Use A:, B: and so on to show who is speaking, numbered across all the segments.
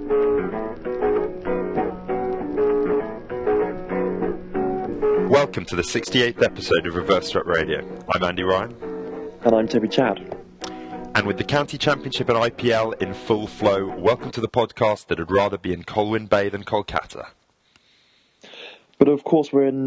A: Welcome to the 68th episode of Reverse Strut Radio. I'm Andy Ryan.
B: And I'm Toby Chad.
A: And with the County Championship and IPL in full flow, welcome to the podcast that would rather be in Colwyn Bay than Kolkata.
B: But of course, we're in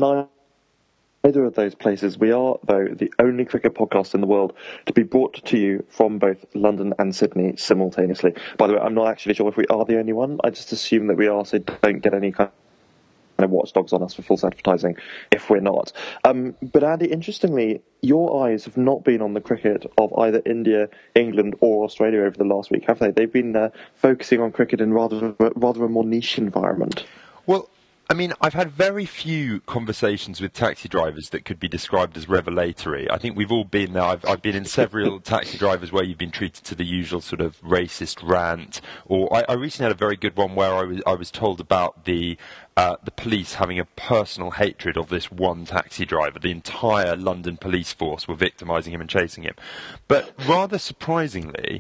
B: neither of those places. We are, though, the only cricket podcast in the world to be brought to you from both London and Sydney simultaneously. By the way, I'm not actually sure if we are the only one. I just assume that we are, so don't get any kind of watchdogs on us for false advertising if we're not. But Andy, interestingly, your eyes have not been on the cricket of either India, England or Australia over the last week, have they? They've been focusing on cricket in rather a more niche environment.
A: Well, I mean, I've had very few conversations with taxi drivers that could be described as revelatory. I think we've all been there. I've been in several taxi drivers where you've been treated to the usual sort of racist rant. Or I recently had a very good one where I was told about the police having a personal hatred of this one taxi driver. The entire London police force were victimising him and chasing him. But rather surprisingly,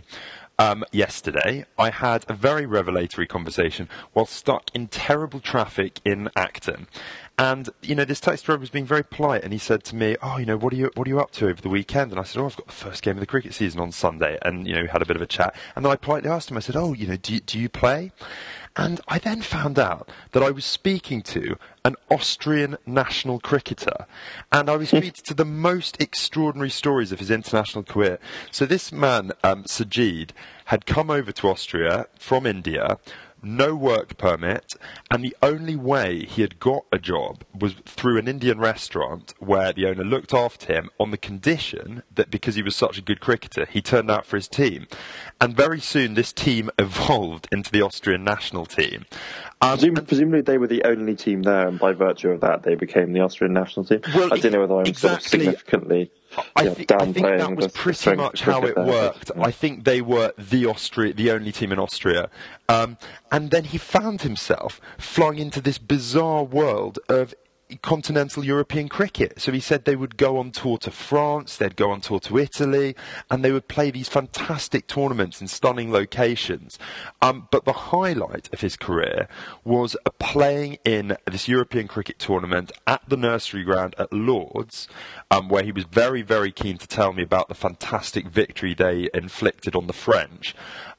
A: yesterday, I had a very revelatory conversation while stuck in terrible traffic in Acton. And, you know, this taxi driver was being very polite, and he said to me, "Oh, you know, what are you up to over the weekend?" And I said, "Oh, I've got the first game of the cricket season on Sunday." And, you know, we had a bit of a chat. And then I politely asked him, I said, "Oh, you know, do you play?" And I then found out that I was speaking to an Austrian national cricketer, and I was treated to the most extraordinary stories of his international career. So this man, Sajid, had come over to Austria from India, no work permit, and the only way he had got a job was through an Indian restaurant where the owner looked after him on the condition that because he was such a good cricketer, he turned out for his team. And very soon this team evolved into the Austrian national team.
B: Presumably they were the only team there, and by virtue of that they became the Austrian national team.
A: Well,
B: I don't know whether I'm sort of significantly
A: I think that was pretty much how it worked. I think they were the only team in Austria. And then he found himself flung into this bizarre world of continental European cricket. So he said they would go on tour to France, they'd go on tour to Italy, and they would play these fantastic tournaments in stunning locations. But the highlight of his career was playing in this European cricket tournament at the nursery ground at Lord's, where he was very, very keen to tell me about the fantastic victory they inflicted on the French.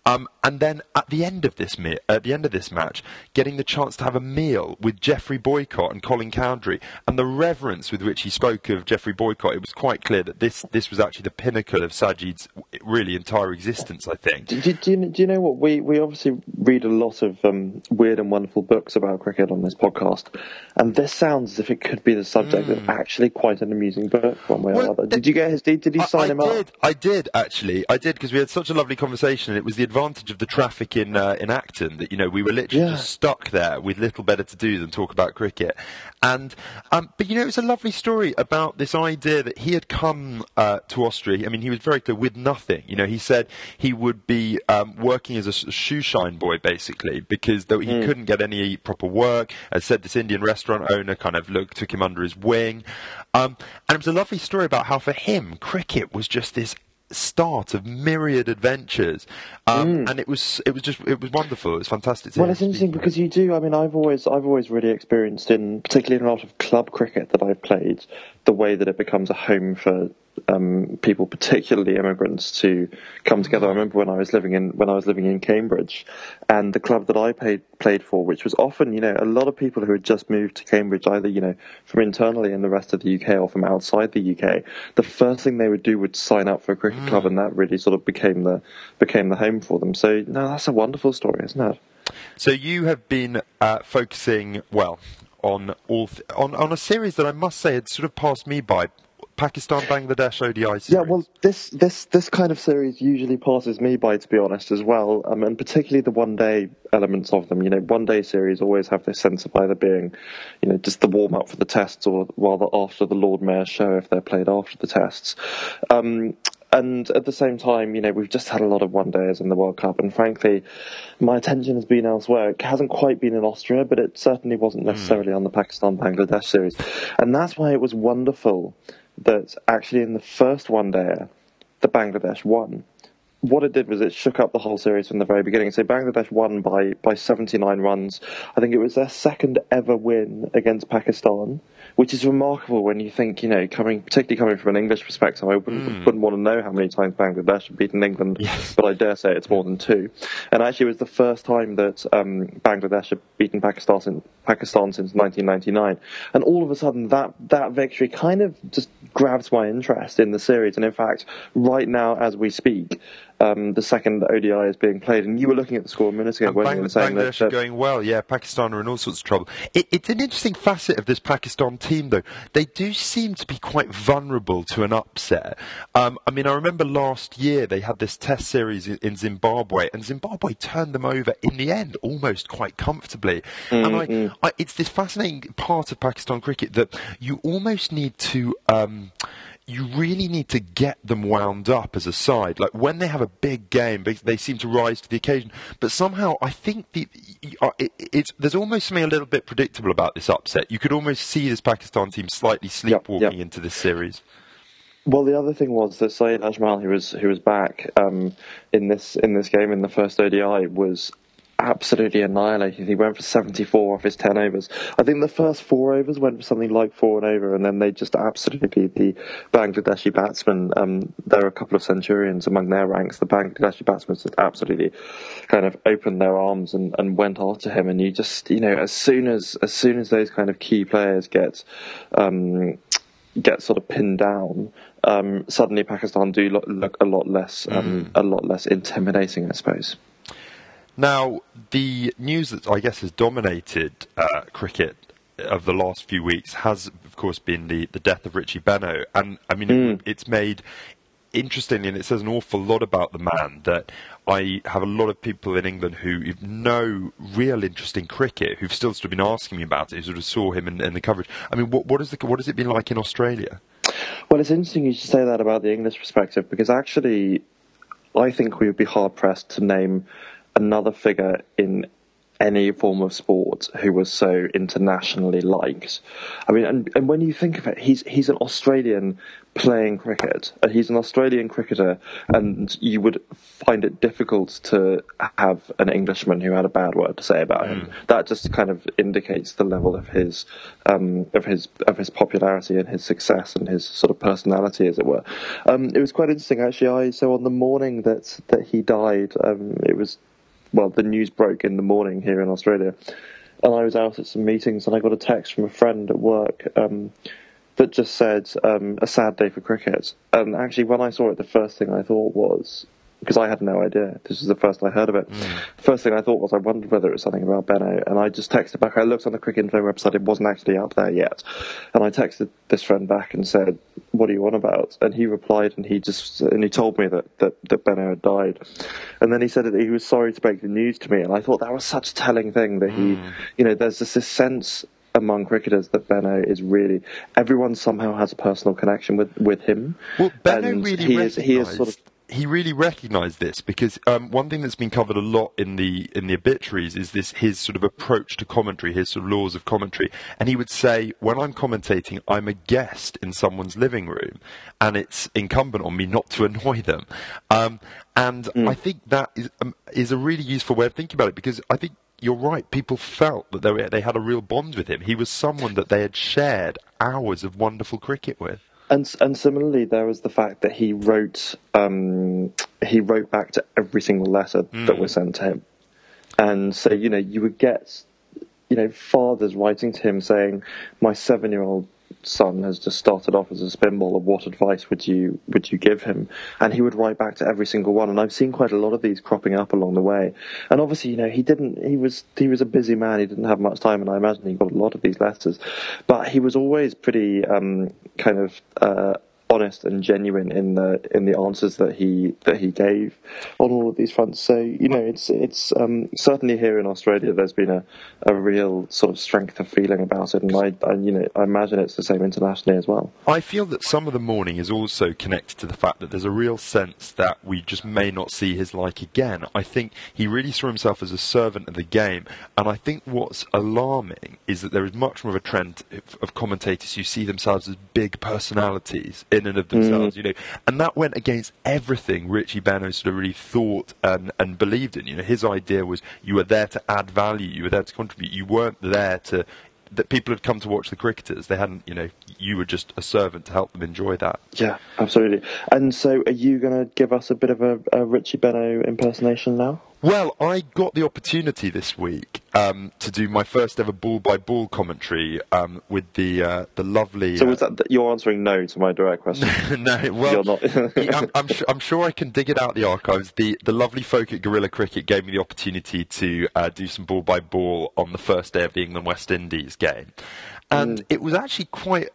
A: And then at the end of this match, getting the chance to have a meal with Geoffrey Boycott and Colin Cowdrey, and the reverence with which he spoke of Geoffrey Boycott, it was quite clear that this was actually the pinnacle of Sajid's really entire existence, I think.
B: Do you know what? We obviously read a lot of weird and wonderful books about cricket on this podcast, and this sounds as if it could be the subject of actually quite an amusing book, one way or another. Did you get his deed? Did you sign him up?
A: I did, actually. I did, because we had such a lovely conversation, and it was the advantage of the traffic in Acton that, you know, we were literally just stuck there with little better to do than talk about cricket. And but, you know, it was a lovely story about this idea that he had come to Austria. I mean, he was very clear, with nothing. You know, he said he would be working as a shoe shine boy, basically, because though he couldn't get any proper work. As said, this Indian restaurant owner kind of took him under his wing. And it was a lovely story about how for him, cricket was just this start of myriad adventures, and it was wonderful. It was fantastic.
B: Well, it's interesting because you do. I mean, I've always really experienced, particularly in a lot of club cricket that I've played, the way that it becomes a home for people, particularly immigrants, to come together. I remember when I was living in Cambridge, and the club that I played for, which was often, you know, a lot of people who had just moved to Cambridge, either, you know, from internally in the rest of the UK or from outside the UK. The first thing they would do would sign up for a cricket club, and that really sort of became the home for them. So no, that's a wonderful story, isn't it?
A: So you have been focusing on a series that I must say had sort of passed me by. Pakistan-Bangladesh ODI series.
B: Yeah, well, this kind of series usually passes me by, to be honest, as well, and particularly the one-day elements of them. You know, one-day series always have this sense of either being, you know, just the warm-up for the tests, or rather after the Lord Mayor's show if they're played after the tests. And at the same time, you know, we've just had a lot of one-dayers in the World Cup, and frankly, my attention has been elsewhere. It hasn't quite been in Austria, but it certainly wasn't necessarily on the Pakistan-Bangladesh series. And that's why it was wonderful that actually in the first one-dayer, the Bangladesh won. what it did was it shook up the whole series from the very beginning. So Bangladesh won by 79 runs. I think it was their second ever win against Pakistan, which is remarkable when you think, particularly coming from an English perspective, I wouldn't want to know how many times Bangladesh have beaten England, but I dare say it's more than two. And actually it was the first time that Bangladesh had beaten Pakistan since 1999. And all of a sudden that victory kind of just grabs my interest in the series. And in fact, right now as we speak, the second ODI is being played, and you were looking at the score a minute ago, weren't you, and saying
A: Bangladesh are going well. Yeah, Pakistan are in all sorts of trouble. It's an interesting facet of this Pakistan team, though. They do seem to be quite vulnerable to an upset. I remember last year they had this test series in Zimbabwe, and Zimbabwe turned them over in the end almost quite comfortably. And it's this fascinating part of Pakistan cricket that you almost need to... you really need to get them wound up as a side. Like, when they have a big game, they seem to rise to the occasion. But somehow, I think there's almost something a little bit predictable about this upset. You could almost see this Pakistan team slightly sleepwalking into this series.
B: Well, the other thing was that Saeed Ajmal, who was back in this game in the first ODI, was absolutely annihilated. He went for 74 off his 10 overs. I think the first 4 overs went for something like 4 and over, and then they just absolutely beat the Bangladeshi batsmen. There are a couple of centurions among their ranks. The Bangladeshi batsmen just absolutely kind of opened their arms and went after him. And you just, as soon as those kind of key players get sort of pinned down, suddenly Pakistan do look a lot less intimidating, I suppose.
A: Now, the news that I guess has dominated cricket of the last few weeks has, of course, been the death of Richie Benaud. And, it's made, interestingly, and it says an awful lot about the man, that I have a lot of people in England who know real interest in cricket, who've still sort of been asking me about it, who sort of saw him in the coverage. I mean, what has it been like in Australia?
B: Well, it's interesting you should say that about the English perspective, because actually I think we would be hard-pressed to name another figure in any form of sport who was so internationally liked. I mean, and when you think of it, he's an Australian playing cricket, and he's an Australian cricketer, and you would find it difficult to have an Englishman who had a bad word to say about him. That just kind of indicates the level of his popularity and his success and his sort of personality, as it were. It was quite interesting, actually. So on the morning that he died, the news broke in the morning here in Australia, and I was out at some meetings, and I got a text from a friend at work that just said, a sad day for cricket. And actually, when I saw it, the first thing I thought was, because I had no idea, this was the first I heard of it, the first thing I thought was I wondered whether it was something about Benaud, and I just texted back. I looked on the Cricket Info website, it wasn't actually out there yet, and I texted this friend back and said, what are you on about? And he replied, and he told me that Benaud had died. And then he said that he was sorry to break the news to me, and I thought that was such a telling thing, that he, there's this sense among cricketers that Benaud is really, everyone somehow has a personal connection with him.
A: Well, Benaud he really recognised this, because one thing that's been covered a lot in the obituaries is his sort of approach to commentary, his sort of laws of commentary. And he would say, when I'm commentating, I'm a guest in someone's living room, and it's incumbent on me not to annoy them. I think that is a really useful way of thinking about it, because I think you're right. People felt that they had a real bond with him. He was someone that they had shared hours of wonderful cricket with.
B: And similarly, there was the fact that he wrote back to every single letter that was sent to him. And so, you would get, fathers writing to him saying, my 7-year-old son has just started off as a spin bowler. What advice would you give him? And he would write back to every single one. And I've seen quite a lot of these cropping up along the way. And obviously, he was a busy man. He didn't have much time, and I imagine he got a lot of these letters. But he was always pretty honest and genuine in the answers that he gave on all of these fronts. So it's certainly here in Australia there's been a real sort of strength of feeling about it, and I imagine it's the same internationally as well.
A: I feel that some of the mourning is also connected to the fact that there's a real sense that we just may not see his like again. I think he really saw himself as a servant of the game, and I think what's alarming is that there is much more of a trend of commentators who see themselves as big personalities in and of themselves, and that went against everything Richie Benaud sort of really thought and believed in. His idea was you were there to add value, you were there to contribute, you weren't there that people had come to watch the cricketers. They hadn't, you were just a servant to help them enjoy that.
B: Yeah, absolutely. And so are you going to give us a bit of a Richie Benaud impersonation now?
A: Well, I got the opportunity this week to do my first ever ball-by-ball commentary with the lovely...
B: So was that you're answering no to my direct question?
A: No, well,
B: you're not.
A: I'm sure I can dig it out the archives. The lovely folk at Guerrilla Cricket gave me the opportunity to do some ball-by-ball on the first day of the England-West Indies game. And it was actually quite...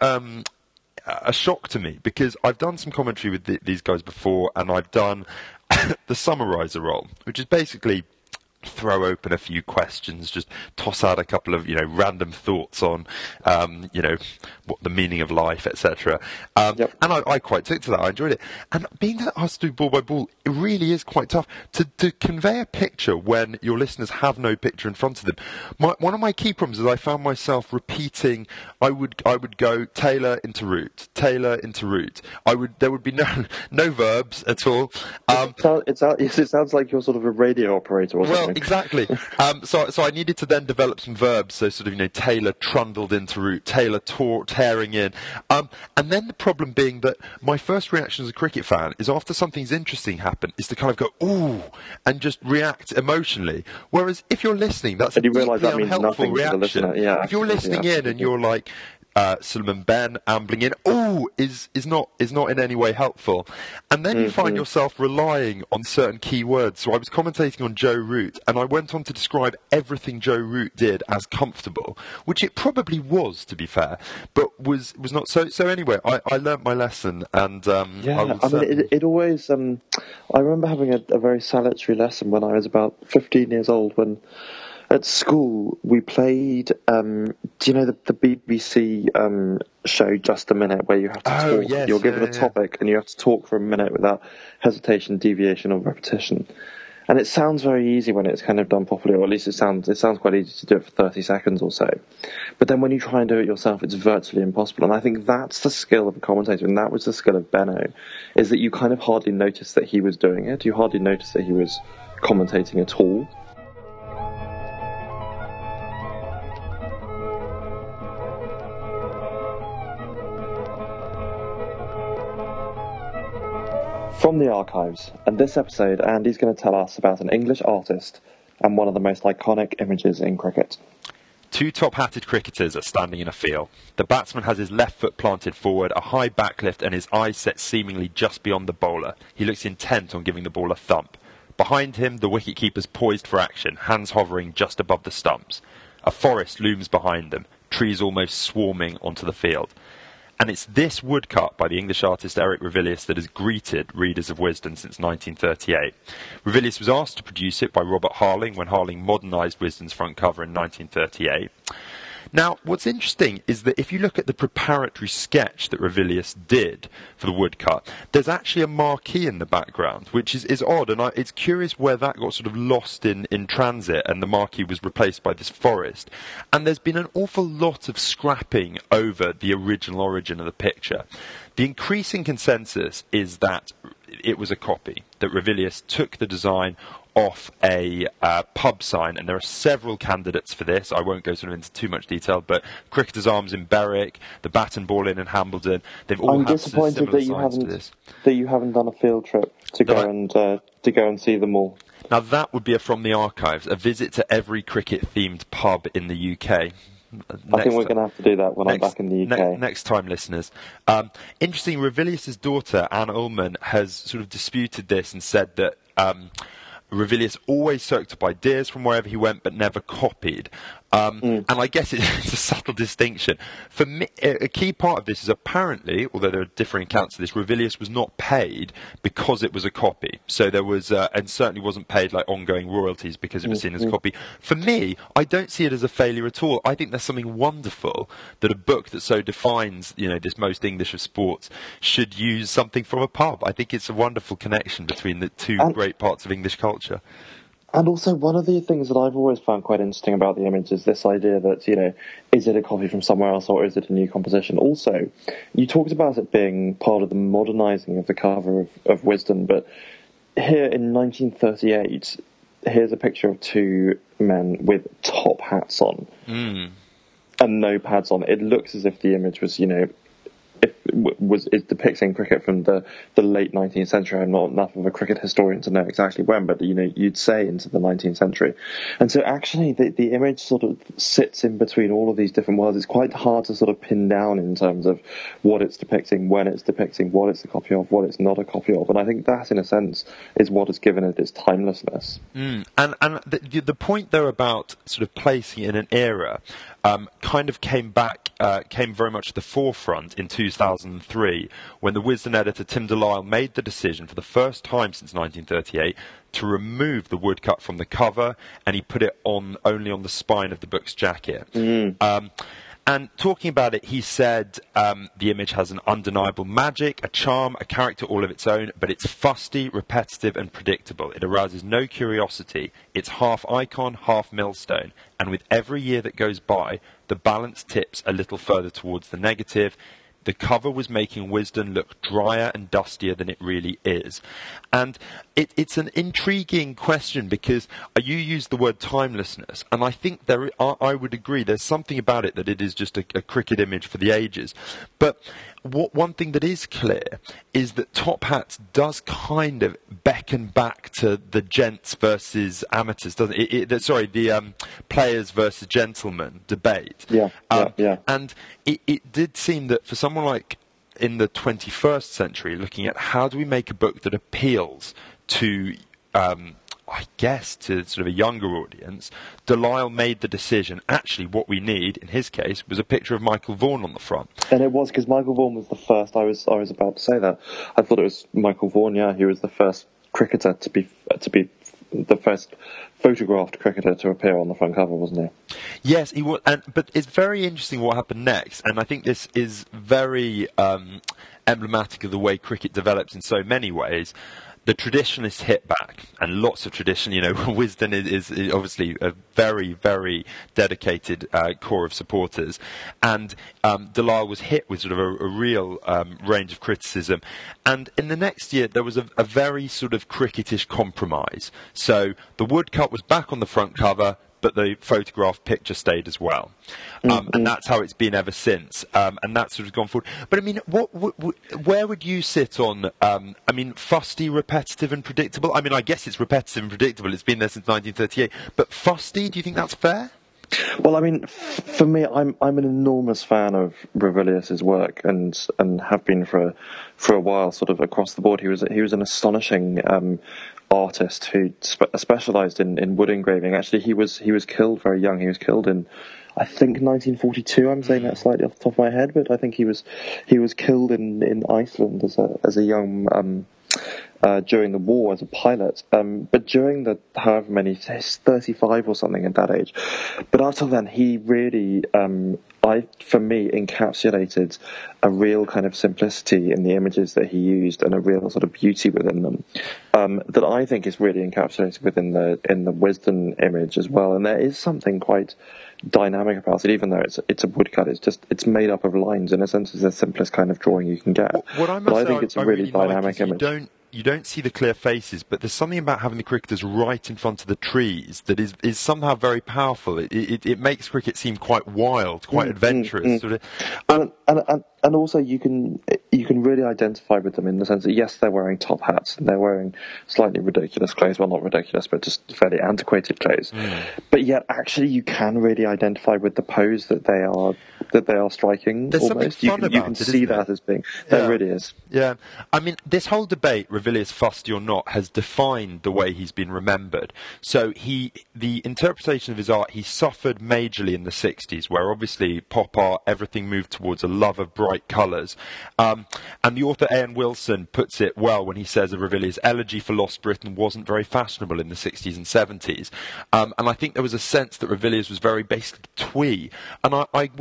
A: a shock to me, because I've done some commentary with these guys before, and I've done the summariser role, which is basically throw open a few questions, just toss out a couple of random thoughts on what the meaning of life, etc. And I quite took to that. I enjoyed it. And being that asked to do ball by ball, it really is quite tough to convey a picture when your listeners have no picture in front of them. One of my key problems is I found myself repeating. I would go Taylor into root, Taylor into root. There would be no verbs at all.
B: It sounds like you're sort of a radio operator or something.
A: Exactly. So I needed to then develop some verbs. So sort of, Taylor trundled into root, Taylor tearing in. And then the problem being that my first reaction as a cricket fan is after something's interesting happened, is to kind of go, ooh, and just react emotionally. Whereas if you're listening, that's a deeply unhelpful reaction.
B: Yeah,
A: if you're listening in and you're like, Suleiman Ben ambling in, is not in any way helpful. And then you find yourself relying on certain key words. So I was commentating on Joe Root, and I went on to describe everything Joe Root did as comfortable, which it probably was, to be fair, but was not. So anyway, I learnt my lesson, and
B: it always. I remember having a very salutary lesson when I was about 15 years old, when at school we played, do you know the BBC show Just a Minute, where you have to talk?
A: Yes,
B: you're given a topic and you have to talk for a minute without hesitation, deviation or repetition. And it sounds very easy when it's kind of done properly, or at least it sounds quite easy to do it for 30 seconds or so. But then when you try and do it yourself, it's virtually impossible. And I think that's the skill of a commentator, and that was the skill of Benaud, is that you kind of hardly noticed that he was doing it. You hardly noticed that he was commentating at all. From the archives, and this episode Andy's going to tell us about an English artist and one of the most iconic images in cricket.
A: Two top-hatted cricketers are standing in a field. The batsman has his left foot planted forward, a high backlift, and his eyes set seemingly just beyond the bowler. He looks intent on giving the ball a thump. Behind him, the wicket-keeper's poised for action, hands hovering just above the stumps. A forest looms behind them, trees almost swarming onto the field. And it's this woodcut by the English artist Eric Revilius that has greeted readers of Wisden since 1938. Revilius was asked to produce it by Robert Harling when Harling modernised Wisden's front cover in 1938. Now, what's interesting is that if you look at the preparatory sketch that Revilius did for the woodcut, there's actually a marquee in the background, which is odd, and it's curious where that got sort of lost in transit, and the marquee was replaced by this forest. And there's been an awful lot of scrapping over the original origin of the picture. The increasing consensus is that it was a copy, that Revilius took the design off a pub sign, and there are several candidates for this. I won't go sort of into too much detail, but Cricketers' Arms in Berwick, the Bat and Ball Inn in Hambledon, they've all had similar signs to this.
B: That you haven't done a field trip to go and see them all.
A: Now that would be from the archives, a visit to every cricket-themed pub in the UK.
B: I think we're going to have to do that when I'm back in the UK.
A: Next time, listeners. Interesting, Revilius' daughter, Anne Ullman, has sort of disputed this and said that Revilius always soaked up ideas from wherever he went, but never copied. And I guess it's a subtle distinction. For me, a key part of this is apparently, although there are differing accounts of this, Revilius was not paid because it was a copy. So there was, and certainly wasn't paid like ongoing royalties because it was seen as a copy. For me, I don't see it as a failure at all. I think there's something wonderful that a book that so defines, this most English of sports should use something from a pub. I think it's a wonderful connection between the two great parts of English culture.
B: And also, one of the things that I've always found quite interesting about the image is this idea that, is it a copy from somewhere else or is it a new composition? Also, you talked about it being part of the modernising of the cover of Wisden, but here in 1938, here's a picture of two men with top hats on and no pads on. It looks as if the image was, is depicting cricket from the late 19th century. I'm not enough of a cricket historian to know exactly when, but you'd say into the 19th century. And so actually the image sort of sits in between all of these different worlds. It's quite hard to sort of pin down in terms of what it's depicting, when it's depicting, what it's a copy of, what it's not a copy of. And I think that, in a sense, is what has given it its timelessness.
A: And the point there about sort of placing it in an era kind of came very much to the forefront in 2003 when the Wisden editor Tim Delisle made the decision for the first time since 1938 to remove the woodcut from the cover, and he put it only on the spine of the book's jacket. And talking about it, he said the image has an undeniable magic, a charm, a character all of its own, but it's fusty, repetitive and predictable. It arouses no curiosity. It's half icon, half millstone. And with every year that goes by, the balance tips a little further towards the negative. The cover was making Wisden look drier and dustier than it really is. And it's an intriguing question because you used the word timelessness, and I think I would agree there's something about it that it is just a cricket image for the ages. But one thing that is clear is that Top Hats does kind of beckon back to the gents versus amateurs, doesn't it? The players versus gentlemen debate.
B: Yeah.
A: And it did seem that for someone like in the 21st century, looking at how do we make a book that appeals to I guess to sort of a younger audience, Delisle made the decision, actually what we need, in his case, was a picture of Michael Vaughan on the front.
B: And it was, because Michael Vaughan was the first, I was about to say that. I thought it was Michael Vaughan, yeah, he was the first cricketer to be the first photographed cricketer to appear on the front cover, wasn't he?
A: Yes, he was. But it's very interesting what happened next, and I think this is very emblematic of the way cricket develops in so many ways. The traditionalists hit back, and lots of tradition. Wisden is obviously a very, very dedicated core of supporters, and Delisle was hit with sort of a real range of criticism. And in the next year, there was a very sort of cricketish compromise. So the woodcut was back on the front cover, but the photograph picture stayed as well. And that's how it's been ever since. And that's sort of gone forward. But I mean, where would you sit on, fusty, repetitive and predictable? I mean, I guess it's repetitive and predictable. It's been there since 1938. But fusty, do you think that's fair?
B: Well, I mean, for me, I'm an enormous fan of Revilius's work, and have been for a while, sort of across the board. He was an astonishing artist who specialised in wood engraving. Actually, he was killed very young. He was killed in, I think, 1942. I'm saying that slightly off the top of my head, but I think he was killed in Iceland as a young. During the war as a pilot, but during the however many, 35 or something at that age. But until then, he really, for me, encapsulated a real kind of simplicity in the images that he used and a real sort of beauty within them that I think is really encapsulated within the Wisden image as well. And there is something quite dynamic about it, even though it's a woodcut. It's made up of lines. In a sense, it's the simplest kind of drawing you can get. I think it's a really dynamic image.
A: You don't see the clear faces, but there's something about having the cricketers right in front of the trees that is somehow very powerful. It makes cricket seem quite wild, quite adventurous. Sort of.
B: And also you can really identify with them in the sense that, yes, they're wearing top hats and they're wearing slightly ridiculous clothes. Well, not ridiculous, but just fairly antiquated clothes. But yet, actually, you can really identify with the pose that they are striking.
A: There's
B: almost.
A: Something fun about
B: you can see that as being. There really is.
A: Yeah, I mean, this whole debate, Revilius fusty or not, has defined the way he's been remembered. So the interpretation of his art, he suffered majorly in the 60s, where obviously pop art, everything moved towards a love of bright colours. And the author Ian Wilson puts it well when he says of Revilius, elegy for lost Britain wasn't very fashionable in the 60s and 70s. And I think there was a sense that Revilius was very basically twee. And I went to look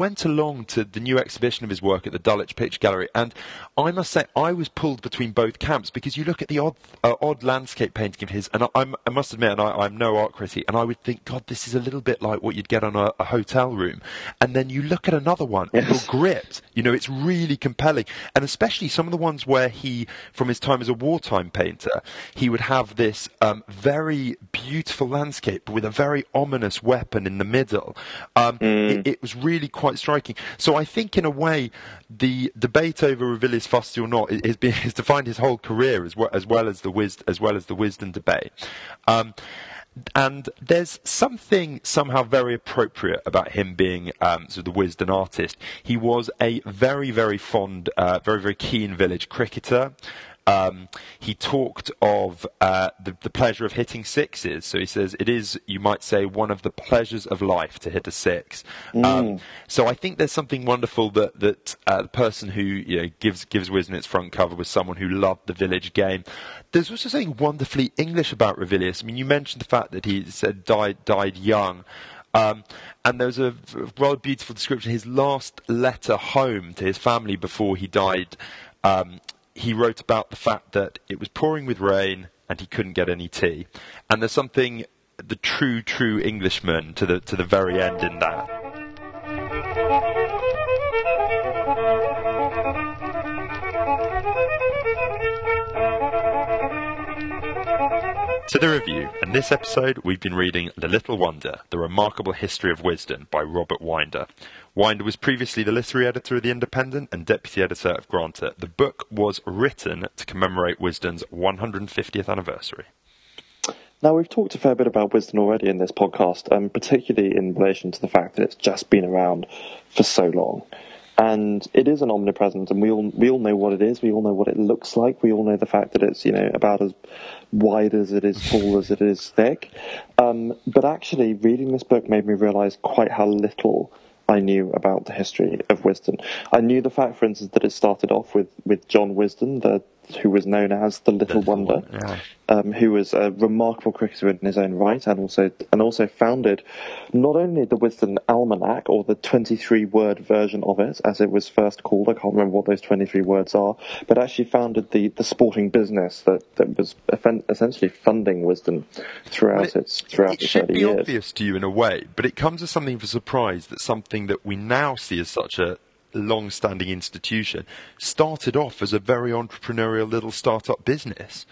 A: along to the new exhibition of his work at the Dulwich Picture Gallery, and I must say I was pulled between both camps, because you look at the odd landscape painting of his, and I must admit, and I'm no art critic, and I would think, God, this is a little bit like what you'd get on a hotel room. And then you look at another one, and you're gripped. It's really compelling. And especially some of the ones where he, from his time as a wartime painter, he would have this very beautiful landscape with a very ominous weapon in the middle. It was really quite striking. So I think, in a way, the debate over Ravilius Fusty or not has defined his whole career, as well as the Wisden debate. And there's something somehow very appropriate about him being sort of the Wisden artist. He was a very, very fond, very, very keen village cricketer. He talked of the pleasure of hitting sixes. So he says it is, you might say, one of the pleasures of life to hit a six. So I think there's something wonderful that the person who gives Wisden its front cover was someone who loved the village game. There's also something wonderfully English about Ravilius. I mean, you mentioned the fact that he said died young. And there's a rather beautiful description. His last letter home to his family before he died, he wrote about the fact that it was pouring with rain and he couldn't get any tea. And there's something, the true Englishman to the very end in that. To the review. In this episode, we've been reading The Little Wonder, The Remarkable History of Wisden by Robert Winder. Winder was previously the literary editor of The Independent and deputy editor of Granta. The book was written to commemorate Wisden's 150th anniversary.
B: Now, we've talked a fair bit about Wisden already in this podcast, particularly in relation to the fact that it's just been around for so long. And it is an omnipresent, and we all know what it is. We all know what it looks like. We all know the fact that it's about as wide as it is tall as it is thick. But actually, reading this book made me realise quite how little I knew about the history of Wisden. I knew the fact, for instance, that it started off with John Wisden, who was known as the Little Wonder, who was a remarkable cricketer in his own right, and also founded not only the Wisden Almanac, or the 23-word version of it, as it was first called. I can't remember what those 23 words are, but actually founded the sporting business that was essentially funding Wisden throughout its early years. It
A: should be obvious to you in a way, but it comes as something of a surprise that something that we now see as such a long-standing institution started off as a very entrepreneurial little start-up business.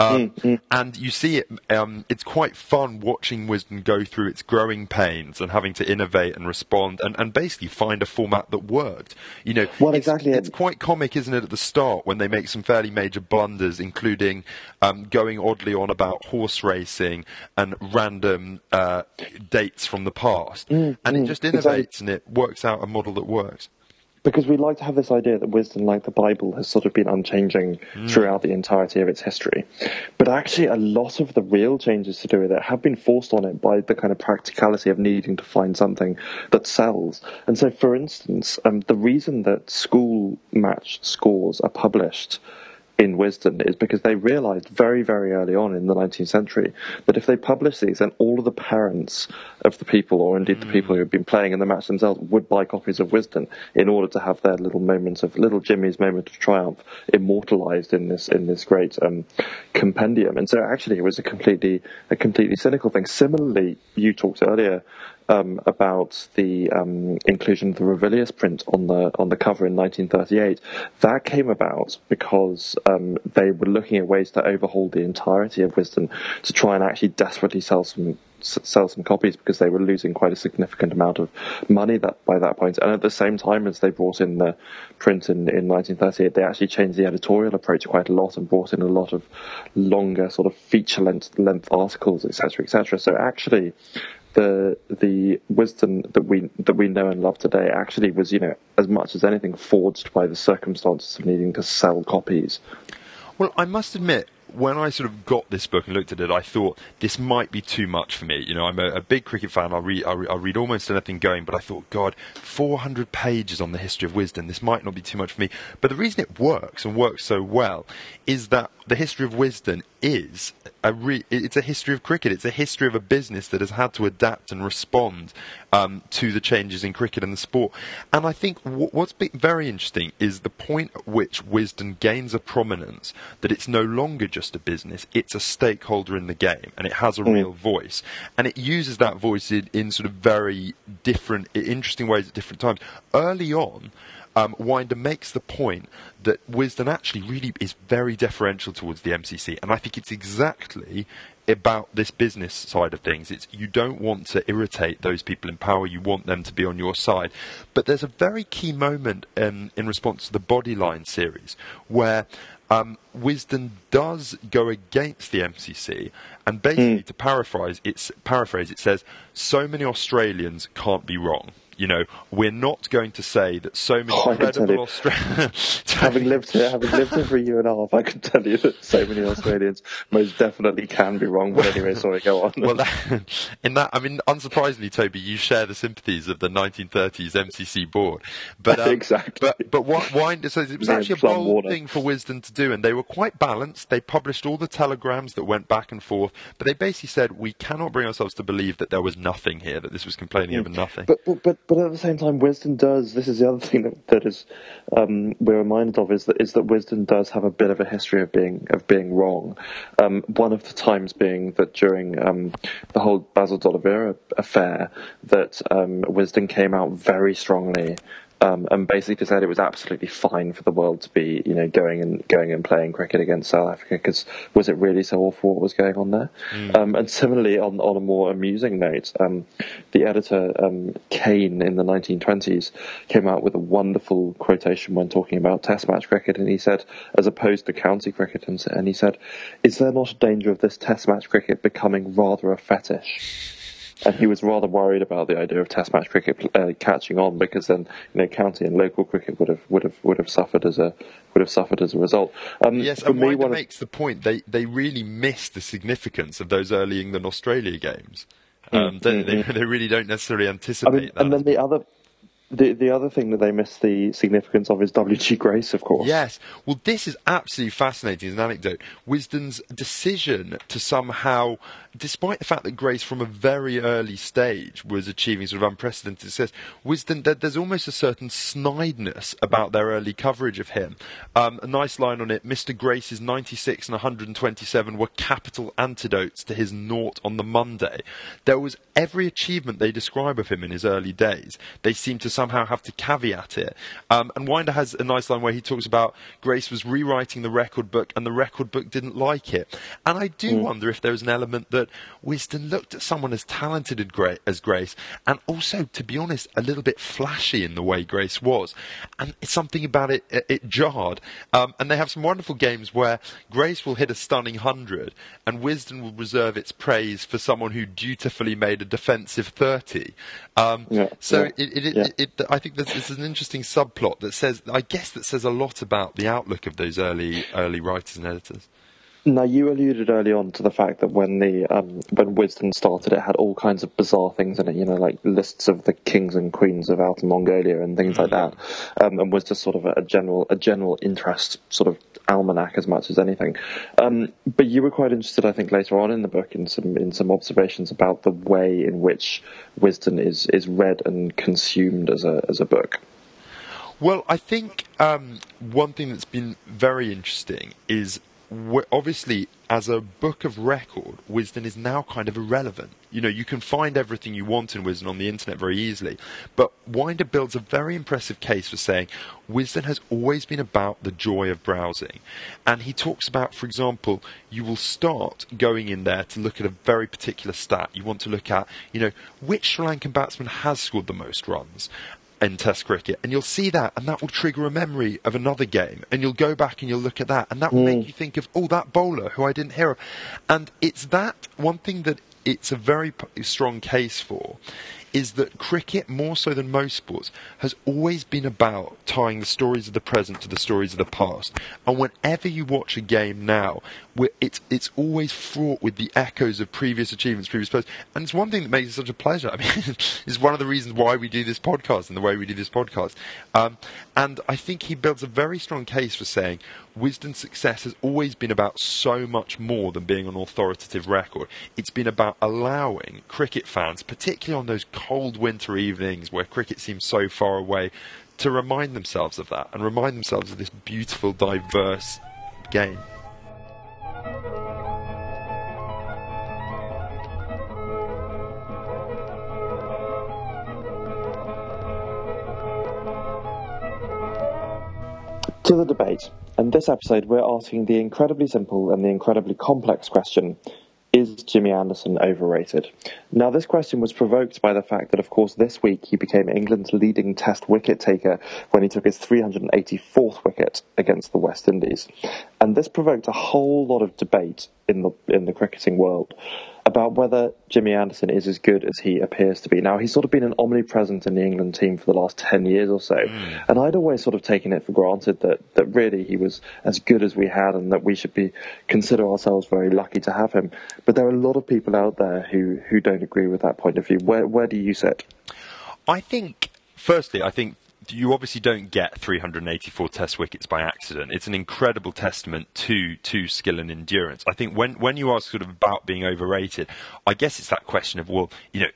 A: And you see it, it's quite fun watching Wisden go through its growing pains and having to innovate and respond and basically find a format that worked.
B: Exactly.
A: It's quite comic, isn't it, at the start when they make some fairly major blunders, including going oddly on about horse racing and random dates from the past. And it just innovates and it works out a model that works.
B: Because we like to have this idea that Wisden, like the Bible, has sort of been unchanging throughout the entirety of its history. But actually, a lot of the real changes to do with it have been forced on it by the kind of practicality of needing to find something that sells. And so, for instance, the reason that school match scores are published in Wisden is because they realised very, very early on in the 19th century that if they published these, then all of the parents of the people, or indeed the people who had been playing in the match themselves, would buy copies of Wisden in order to have their little Jimmy's moment of triumph immortalised in this great compendium. And so actually it was a completely cynical thing. Similarly, you talked earlier about the inclusion of the Ravilius print on the cover in 1938. That came about because they were looking at ways to overhaul the entirety of Wisden to try and actually desperately sell some copies, because they were losing quite a significant amount of money by that point. And at the same time as they brought in the print in 1938, they actually changed the editorial approach quite a lot and brought in a lot of longer sort of feature length articles, etc., etc. So actually, the Wisden that we know and love today actually was, as much as anything, forged by the circumstances of needing to sell copies.
A: Well, I must admit, when I sort of got this book and looked at it, I thought this might be too much for me. I'm a big cricket fan. I'll read almost anything going, but I thought, God, 400 pages on the history of Wisden. This might not be too much for me. But the reason it works and works so well is that the history of Wisden is it's a history of cricket. It's a history of a business that has had to adapt and respond to the changes in cricket and the sport. And I think what's been very interesting is the point at which Wisden gains a prominence that it's no longer just a business, it's a stakeholder in the game, and it has a real voice. And it uses that voice in sort of very different, interesting ways at different times. Early on, Winder makes the point that Wisden actually really is very deferential towards the MCC, and I think it's exactly about this business side of things. It's you don't want to irritate those people in power, you want them to be on your side. But there's a very key moment in response to the Bodyline series where Wisden does go against the MCC, and basically, to paraphrase, it says, so many Australians can't be wrong. You know, we're not going to say that so many credible Australians...
B: having lived here for a year and a half, I can tell you that so many Australians most definitely can be wrong. But anyway, sorry, go on.
A: Well, unsurprisingly, Toby, you share the sympathies of the 1930s MCC board. But
B: exactly.
A: But Winder, so it was actually a bold thing for Wisden to do, and they were quite balanced. They published all the telegrams that went back and forth, but they basically said, we cannot bring ourselves to believe that there was nothing here, that this was complaining over nothing.
B: But at the same time, Wisden does. This is the other thing that is we're reminded of is that Wisden does have a bit of a history of being wrong. One of the times being that during the whole Basil D'Oliveira affair, that Wisden came out very strongly. And basically said it was absolutely fine for the world to be, going and playing cricket against South Africa, because was it really so awful what was going on there? And similarly, on a more amusing note, the editor Kane in the 1920s came out with a wonderful quotation when talking about Test match cricket, and he said, as opposed to county cricket, and he said, "Is there not a danger of this Test match cricket becoming rather a fetish?" And he was rather worried about the idea of Test match cricket catching on, because then county and local cricket would have suffered as a result.
A: Yes, and Winder makes the point they really missed the significance of those early England Australia games. They really don't necessarily anticipate that.
B: And then the other thing that they miss the significance of is W.G. Grace, of course.
A: Yes. Well, this is absolutely fascinating as an anecdote. Wisden's decision to somehow, despite the fact that Grace from a very early stage was achieving sort of unprecedented success, Wisden, there's almost a certain snideness about their early coverage of him. A nice line on it, Mr. Grace's 96 and 127 were capital antidotes to his naught on the Monday. There was every achievement they describe of him in his early days. They seem to somehow have to caveat it. And Winder has a nice line where he talks about Grace was rewriting the record book and the record book didn't like it. And I do wonder if there was an element that Wisden looked at someone as talented as Grace, and also, to be honest, a little bit flashy in the way Grace was. And something about it jarred. And they have some wonderful games where Grace will hit a stunning 100 and Wisden will reserve its praise for someone who dutifully made a defensive 30. I think this is an interesting subplot that says a lot about the outlook of those early writers and editors.
B: Now, you alluded early on to the fact that when Wisden started, it had all kinds of bizarre things in it, like lists of the kings and queens of Outer Mongolia and things like that, and was just sort of a general interest sort of almanac as much as anything. But you were quite interested, I think, later on in the book in some observations about the way in which Wisden is read and consumed as a book.
A: Well, I think one thing that's been very interesting is, obviously, as a book of record, Wisden is now kind of irrelevant. You can find everything you want in Wisden on the internet very easily. But Winder builds a very impressive case for saying Wisden has always been about the joy of browsing. And he talks about, for example, you will start going in there to look at a very particular stat. You want to look at, which Sri Lankan batsman has scored the most runs in Test cricket, and you'll see that, and that will trigger a memory of another game, and you'll go back and you'll look at that, and that will make you think of, that bowler who I didn't hear of. And it's that one thing that it's a very strong case for, is that cricket, more so than most sports, has always been about tying the stories of the present to the stories of the past. And whenever you watch a game now, it's always fraught with the echoes of previous achievements, previous players. And it's one thing that makes it such a pleasure. I mean, it's one of the reasons why we do this podcast and the way we do this podcast. And I think he builds a very strong case for saying Wisden's success has always been about so much more than being an authoritative record. It's been about allowing cricket fans, particularly on those cold winter evenings where cricket seems so far away, to remind themselves of that and remind themselves of this beautiful, diverse game.
B: To the debate. In this episode, we're asking the incredibly simple and the incredibly complex question, is Jimmy Anderson overrated? Now, this question was provoked by the fact that, of course, this week he became England's leading Test wicket taker when he took his 384th wicket against the West Indies. And this provoked a whole lot of debate in the cricketing world about whether Jimmy Anderson is as good as he appears to be. Now, he's sort of been an omnipresent in the England team for the last 10 years or so, and I'd always sort of taken it for granted that really he was as good as we had and that we should consider ourselves very lucky to have him. But there are a lot of people out there who don't agree with that point of view. Where do you sit?
A: I think you obviously don't get 384 Test wickets by accident. It's an incredible testament to skill and endurance. I think when you ask sort of about being overrated, I guess it's that question of, well,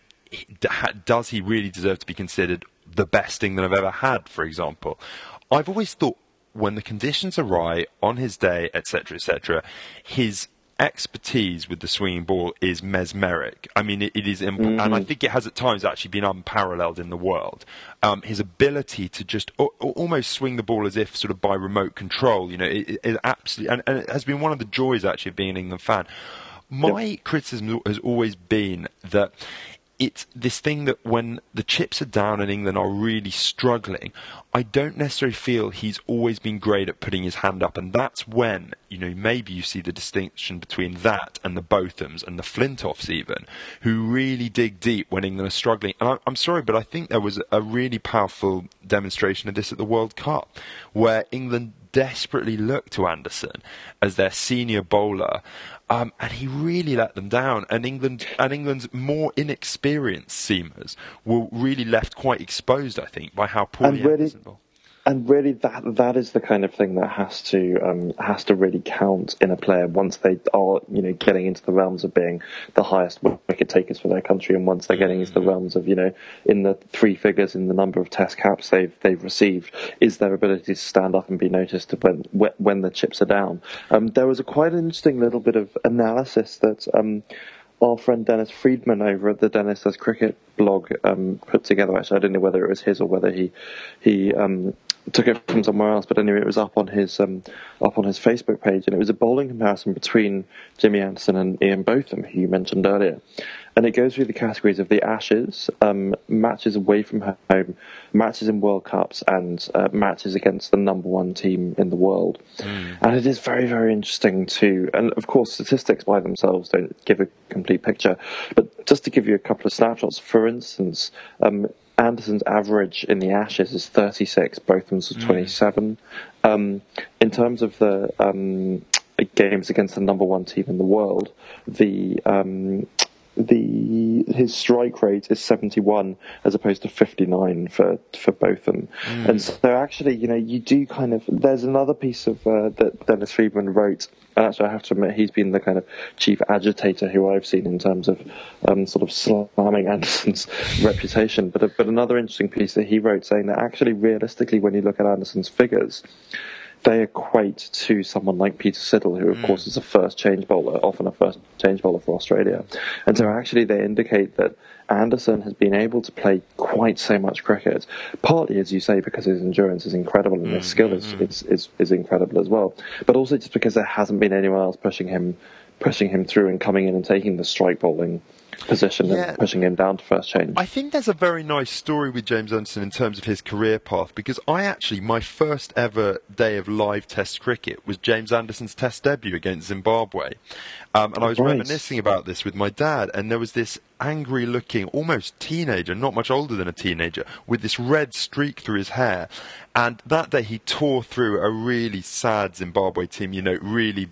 A: does he really deserve to be considered the best England have ever had, for example? I've always thought when the conditions are right, on his day, etc., his expertise with the swinging ball is mesmeric. I mean, it is, and I think it has at times actually been unparalleled in the world. His ability to just almost swing the ball as if sort of by remote control, it is absolutely, and it has been one of the joys actually of being an England fan. My criticism has always been that it's this thing that when the chips are down and England are really struggling, I don't necessarily feel he's always been great at putting his hand up, and that's when, maybe you see the distinction between that and the Bothams and the Flintoffs even, who really dig deep when England are struggling. And I'm sorry, but I think there was a really powerful demonstration of this at the World Cup, where England desperately looked to Anderson as their senior bowler, and he really let them down. And England's more inexperienced seamers were really left quite exposed, I think, by how poorly Anderson bowled.
B: And really, that is the kind of thing that has to really count in a player once they are, getting into the realms of being the highest wicket takers for their country, and once they're getting into the realms of, in the three figures in the number of Test caps they've received, is their ability to stand up and be noticed when the chips are down. There was quite an interesting little bit of analysis that our friend Dennis Friedman over at the Dennis Does Cricket blog put together. Actually, I don't know whether it was his or whether he took it from somewhere else, but anyway, it was up on his Facebook page, and it was a bowling comparison between Jimmy Anderson and Ian Botham, who you mentioned earlier. And it goes through the categories of the Ashes, matches away from home, matches in World Cups, and matches against the number one team in the world. And it is very, very interesting too. And of course, statistics by themselves don't give a complete picture. But just to give you a couple of snapshots, for instance, Anderson's average in the Ashes is 36, Botham's was 27. In terms of the games against the number one team in the world, his strike rate is 71 as opposed to 59 for Botham. And so actually, you do kind of, there's another piece of that Dennis Friedman wrote, and actually I have to admit he's been the kind of chief agitator who I've seen in terms of sort of slamming Anderson's reputation. But another interesting piece that he wrote saying that actually realistically when you look at Anderson's figures, they equate to someone like Peter Siddle, who of course is a first change bowler, often a first change bowler for Australia. And so actually they indicate that Anderson has been able to play quite so much cricket, partly, as you say, because his endurance is incredible and his skill is incredible as well, but also just because there hasn't been anyone else pushing him through and coming in and taking the strike bowling position and pushing him down to first change.
A: I think there's a very nice story with James Anderson in terms of his career path, because my first ever day of live Test cricket was James Anderson's Test debut against Zimbabwe. And I was reminiscing about this with my dad, and there was this angry-looking, almost teenager, not much older than a teenager, with this red streak through his hair. And that day he tore through a really sad Zimbabwe team, really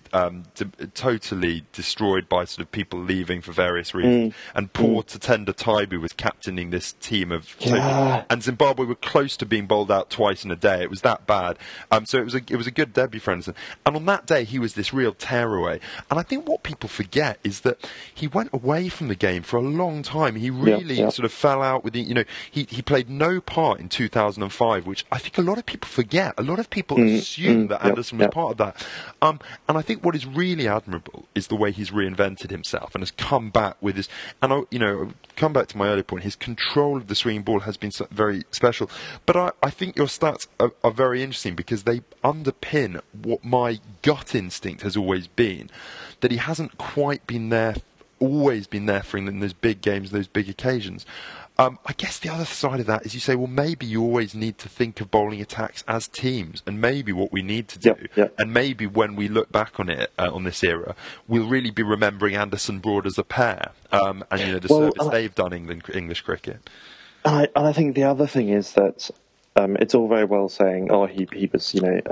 A: totally destroyed by sort of people leaving for various reasons. And poor Tatenda Taibu was captaining this team of... And Zimbabwe were close to being bowled out twice in a day. It was that bad. So it was a good debut for Anderson. And on that day he was this real tearaway. And I think what people forget is that he went away from the game for a long time. He really sort of fell out with the... he played no part in 2005, which I think a lot of people forget. A lot of people assume that Anderson was part of that. And I think what is really admirable is the way he's reinvented himself and has come back with his... And, come back to my earlier point, his control of the swinging ball has been very special. But I think your stats are very interesting because they underpin what my gut instinct has always been, that he hasn't quite been there, always been there for England in those big games, those big occasions. I guess the other side of that is you say, well, maybe you always need to think of bowling attacks as teams, and maybe what we need to do, and maybe when we look back on it, on this era, we'll really be remembering Anderson Broad as a pair, and the service they've done English cricket.
B: And I think the other thing is that it's all very well saying, he was,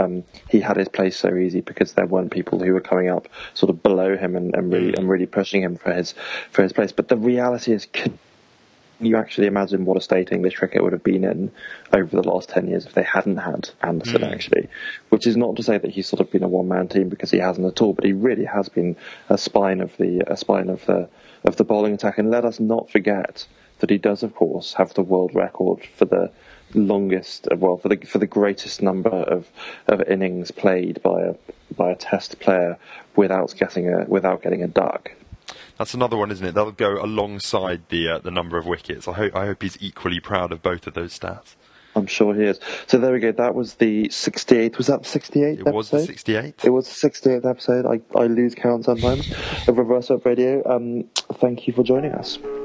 B: he had his place so easy because there weren't people who were coming up sort of below him and really pushing him for his place. But the reality is, can you actually imagine what a state English cricket would have been in over the last 10 years if they hadn't had Anderson, actually? Which is not to say that he's sort of been a one-man team, because he hasn't at all, but he really has been a spine of the bowling attack. And let us not forget that he does, of course, have the world record for the longest, for the greatest number of innings played by a Test player without getting a duck.
A: That's another one, isn't it? That'll go alongside the number of wickets. I hope he's equally proud of both of those stats.
B: I'm sure he is. So there we go. That was the 68th. Was that the 68th episode?
A: It was the 68th.
B: It was the 68th episode. I lose count sometimes of Reverse Up Radio. Thank you for joining us.